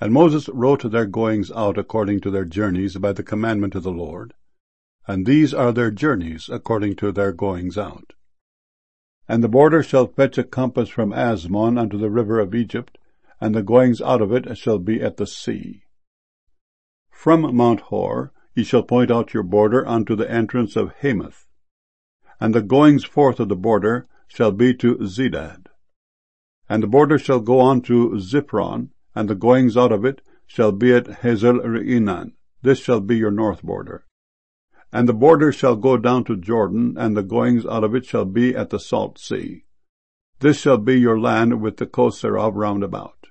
And Moses wrote their goings out according to their journeys by the commandment of the Lord. And these are their journeys according to their goings out. And the border shall fetch a compass from Asmon unto the river of Egypt, and the goings out of it shall be at the sea. From Mount Hor ye shall point out your border unto the entrance of Hamath. And the goings forth of the border shall be to Zedad. And the border shall go on to Ziphron, and the goings out of it shall be at Hazel-Reinan. This shall be your north border. And the border shall go down to Jordan, and the goings out of it shall be at the salt sea. This shall be your land with the coast thereof round about.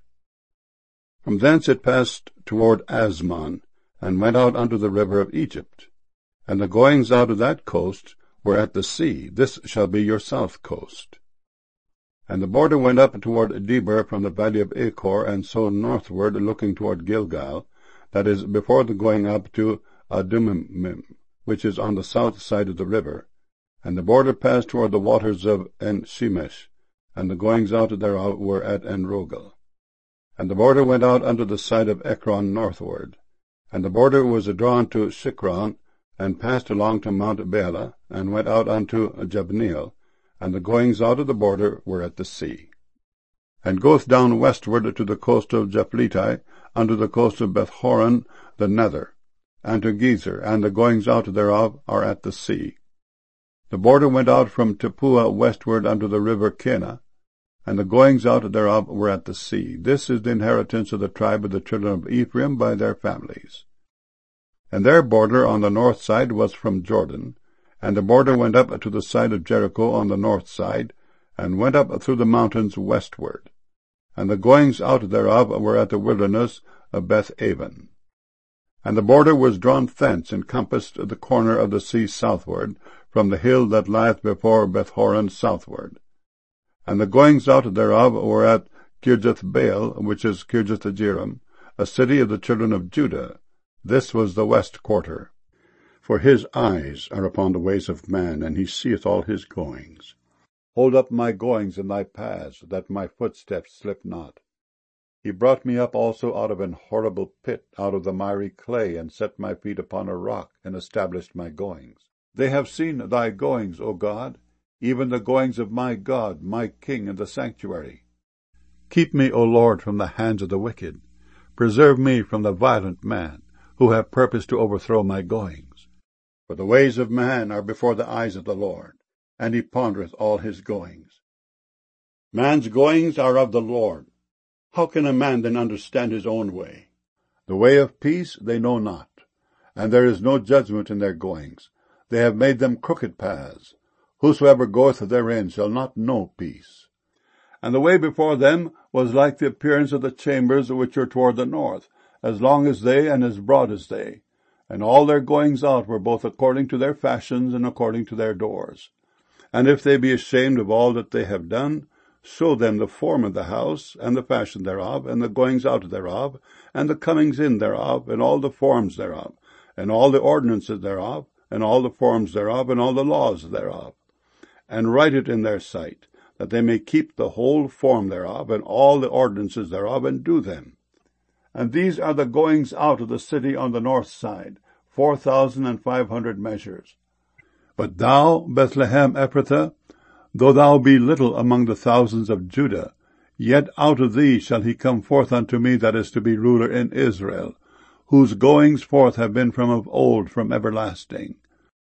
From thence it passed toward Asmon, and went out unto the river of Egypt. And the goings out of that coast were at the sea. This shall be your south coast. And the border went up toward Debir from the valley of Achor, and so northward, looking toward Gilgal, that is, before the going up to Adumim, which is on the south side of the river. And the border passed toward the waters of En-Shemesh, and the goings out thereof were at En-Rogel. And the border went out unto the side of Ekron northward. And the border was drawn to Shikron, and passed along to Mount Bela, and went out unto Jabneel, and the goings out of the border were at the sea. And goeth down westward to the coast of Japhleti, unto the coast of Beth-horon the nether, and to Gezer, and the goings out thereof are at the sea. The border went out from Tappuah westward unto the river Kenah, and the goings out thereof were at the sea. This is the inheritance of the tribe of the children of Ephraim by their families. And their border on the north side was from Jordan, and the border went up to the side of Jericho on the north side, and went up through the mountains westward. And the goings out thereof were at the wilderness of Beth-aven. And the border was drawn thence, and compassed the corner of the sea southward, from the hill that lieth before Beth-horon southward. And the goings out thereof were at Kirjath-baal, which is Kirjath-jearim, a city of the children of Judah. This was the west quarter. For his eyes are upon the ways of man, and he seeth all his goings. Hold up my goings in thy paths, that my footsteps slip not. He brought me up also out of an horrible pit, out of the miry clay, and set my feet upon a rock, and established my goings. They have seen thy goings, O God, even the goings of my God, my King, in the sanctuary. Keep me, O Lord, from the hands of the wicked. Preserve me from the violent man, who have purposed to overthrow my goings. For the ways of man are before the eyes of the Lord, and he pondereth all his goings. Man's goings are of the Lord. How can a man then understand his own way? The way of peace they know not, and there is no judgment in their goings. They have made them crooked paths. Whosoever goeth therein shall not know peace. And the way before them was like the appearance of the chambers which are toward the north, as long as they, and as broad as they. And all their goings out were both according to their fashions, and according to their doors. And if they be ashamed of all that they have done, show them the form of the house, and the fashion thereof, and the goings out thereof, and the comings in thereof, and all the forms thereof, and all the ordinances thereof, and all the forms thereof, and all the laws thereof. And write it in their sight, that they may keep the whole form thereof, and all the ordinances thereof, and do them. And these are the goings out of the city on the north side, 4,500 measures. But thou, Bethlehem Ephrathah, though thou be little among the thousands of Judah, yet out of thee shall he come forth unto me that is to be ruler in Israel, whose goings forth have been from of old, from everlasting.